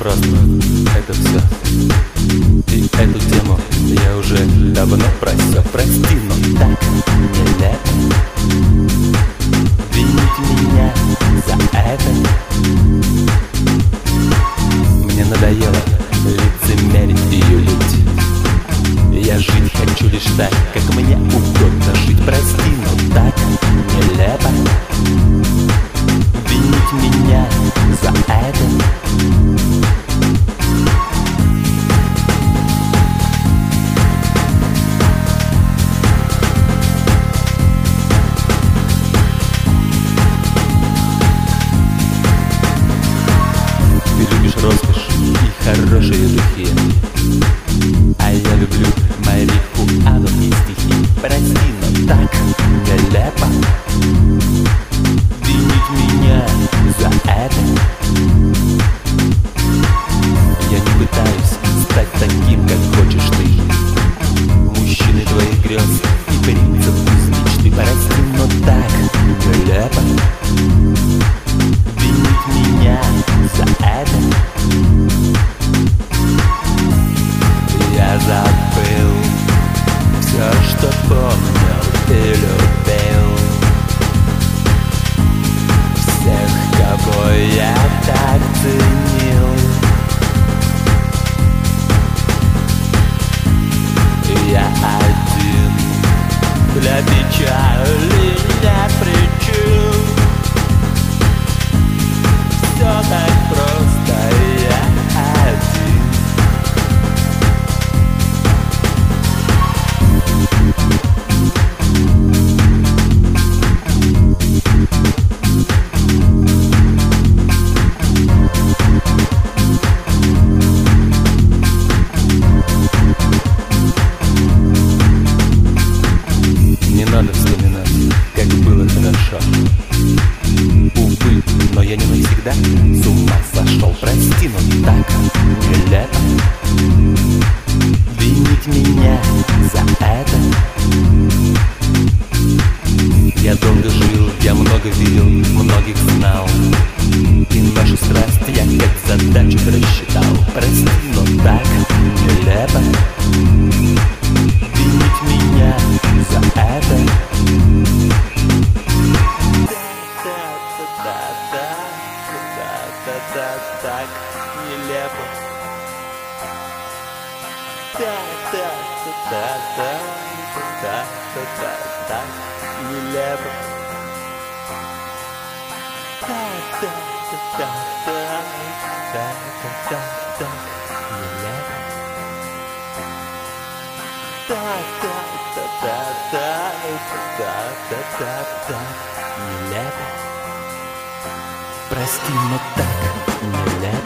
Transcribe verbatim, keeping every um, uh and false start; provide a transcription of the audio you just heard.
просто это все. И эту тему я уже давно просил. Прости, но так нелепо винить меня за это. Мне надоело лицемерить и юлить. Я жить хочу лишь так, как мне угодно жить. Прости, но так нелепо винить меня за это. Ты любишь роскошь и хорошие духи, а я люблю марихуану и стихи. Прости, но так нелепо винить меня за это. Я не пытаюсь стать таким, как хочешь ты, мужчиной твоих грез и принцев из мечты. Прости, но так нелепо винить меня за это. Я забыл все, что помнил и любил, всех, кого я так ценил. Я один для печали не причин. Все так просто, я один. Не надо вспоминать, как было хорошо. Увы, но я не навсегда с ума сошел. Прости, но так нелепо винить меня за это. Я долго жил, я много видел, многих знал, и нашу страсть я как задачу рассчитал. Прости, но так нелепо винить меня за это. Так нелепо. Так нелепо. Нелепо. Прости, но так нелепо.